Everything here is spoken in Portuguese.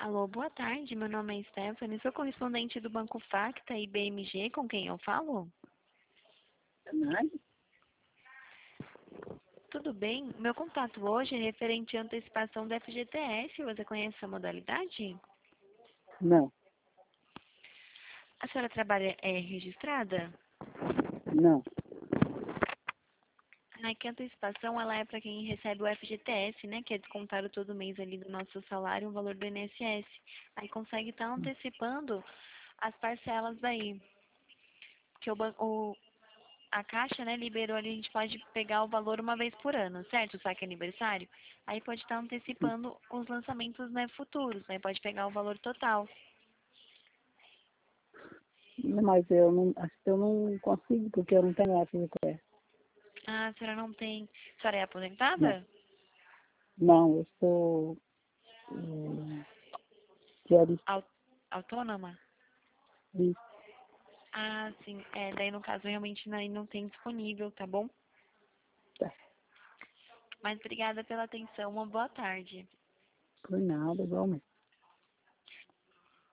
Alô, boa tarde. Meu nome é Stephanie. Sou correspondente do Banco Facta e BMG. Com quem eu falo? Nada? Tudo bem? Meu contato hoje é referente à antecipação do FGTS. Você conhece essa modalidade? Não, A senhora trabalha registrada? não. Que a antecipação ela é para quem recebe o FGTS, né? Que é descontado todo mês ali do nosso salário o valor do INSS. Aí consegue estar antecipando as parcelas daí. Que a Caixa, né, liberou ali, a gente pode pegar o valor uma vez por ano, certo? O saque aniversário. Aí pode estar antecipando os lançamentos, né, futuros, né? Pode pegar o valor total. Mas eu não, acho que eu não consigo, porque eu não tenho FGTS. Ah, a senhora não tem. A senhora é Não, aposentada? não, eu sou diarista. Au- Autônoma? Isso. Ah, sim. Daí no caso realmente não tem disponível, tá bom? Tá. Mas obrigada pela atenção. Uma boa tarde. Por nada, igualmente.